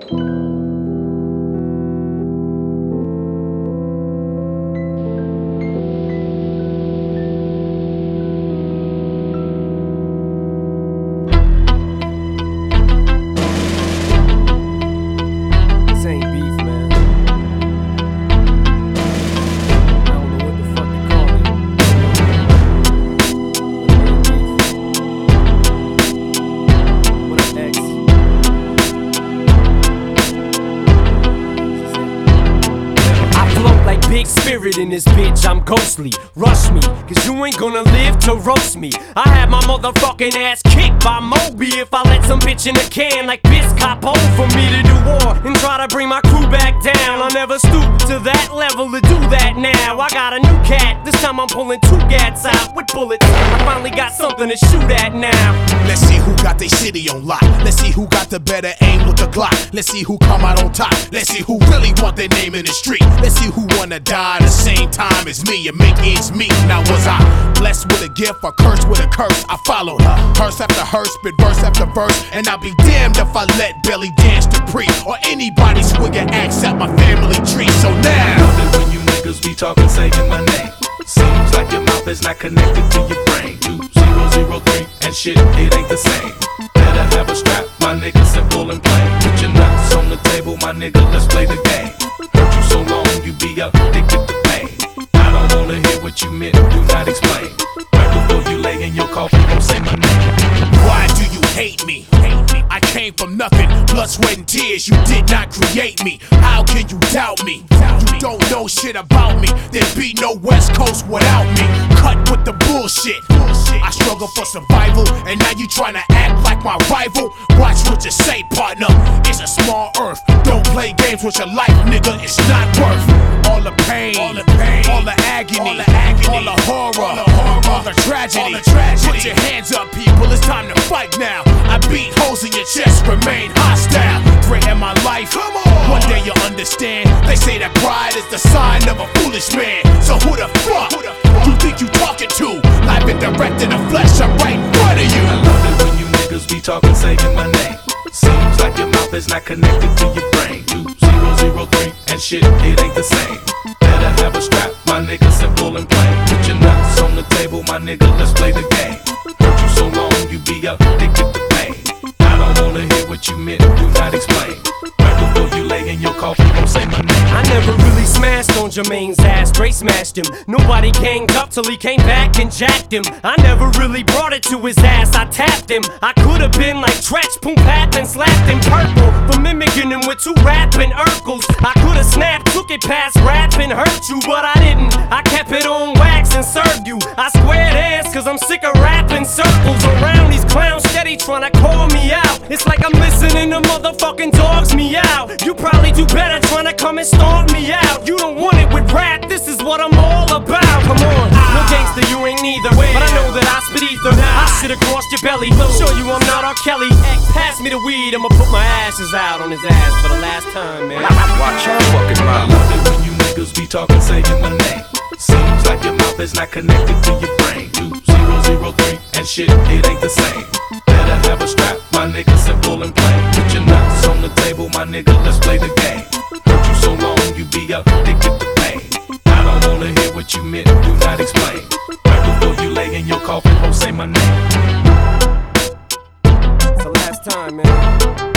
This ain't beef, man. I don't know what the fuck to call it. But it ain't beef. What up, X? I float like Big Spirit in this bitch, I'm ghostly. Rush me, cause you ain't gonna live to roast me. I had my motherfucking ass kicked by Moby if I let some bitch in a can like Biscop for me to do war and try to bring my crew back down. I'll never stoop to that level to do that now. I got a new cat, this time I'm pulling 2 gats out with bullets. I finally got something to shoot at now. Let's see who got their city on lock. Let's see who got the better aim with the Glock. Let's see who come out on top. Let's see who really want their name in the street. Let's see who wanna die the same time as me and make ends meet. Now was I blessed with a gift or cursed with a curse? I followed her, hearse after hearse, spit verse after verse, and I'll be damned if I let Belly Dance to Pre or anybody swing an axe at my family tree. So now, I love it when you niggas be talking, saying my name. Seems like your mouth is not connected to your brain. 2003 and shit, it ain't the same. Better have a strap, my nigga, simple and plain. Put your nuts on the table, my nigga, let's play the game. Hurt you so long, you be addicted to pain. I don't wanna hear what you meant, do not explain. Right before you lay in your coffin, don't say my name. why do you hate me? I came from nothing, blood, sweat, and tears. You did not create me. How can you doubt me? You don't know shit about me. There'd be no West Coast without me. Cut with the bullshit. I struggle for survival, and now you tryna act like my rival. Watch what you say, partner. It's a small earth. Don't play games with your life, nigga. It's not worth all the pain, all the agony, all the horror, all the tragedy. Put your hands up, people. It's time to fight now. I beat holes in your chest, remain hostile. Threaten my life. Come on. One day you'll understand. They say that pride is the sign of a foolish man. So who the fuck you think you talking to? Live and direct in the flesh, I'm right in front of you. I love it when you niggas be talking, saying my name. Seems like your mouth is not connected to your brain. 2003 and shit, it ain't the same. Better have a strap, my nigga, simple and plain. Put your nuts on the table, my nigga, let's play the game. Hurt you so long, you be addicted to pain. I don't wanna hear what you meant, do not explain. Right before you lay in your coffin, don't say my name. I never really smashed on Jermaine's ass, straight smashed him. Nobody ganged up till he came back and jacked him. I never really brought it to his ass, I tapped him. I could've been like Tretch, Poom Pat, and slapped him purple for mimicking him with 2 rapping Urkels. I could've snapped, took it past rap and hurt you, but I didn't. I kept it on wax and served you. I squared ass cause I'm sick of rapping circles around these clowns steady tryna call me out. It's like I'm listening to motherfucking dogs meow. You probably do better tryna come and stomp me out. You don't want it with rap, this is what I'm all about. Come on, no gangster, you ain't neither. But I know that I spit ether. I shit across your belly. Show you I'm not R. Kelly. Pass me the weed, I'ma put my ashes out on his ass for the last time, man. Watch your fucking mouth. I love it when you niggas be talking, saying my name. Seems like your mouth is not connected to your brain. 2003 and shit, it ain't the same. Better have a strap, my nigga, simple and plain. Put your nuts on the table, my nigga, let's play the game. Hurt you so long, you be addicted to pain. I don't wanna hear what you meant, do not explain. Right before you lay in your coffin, don't say my name. It's the last time, man.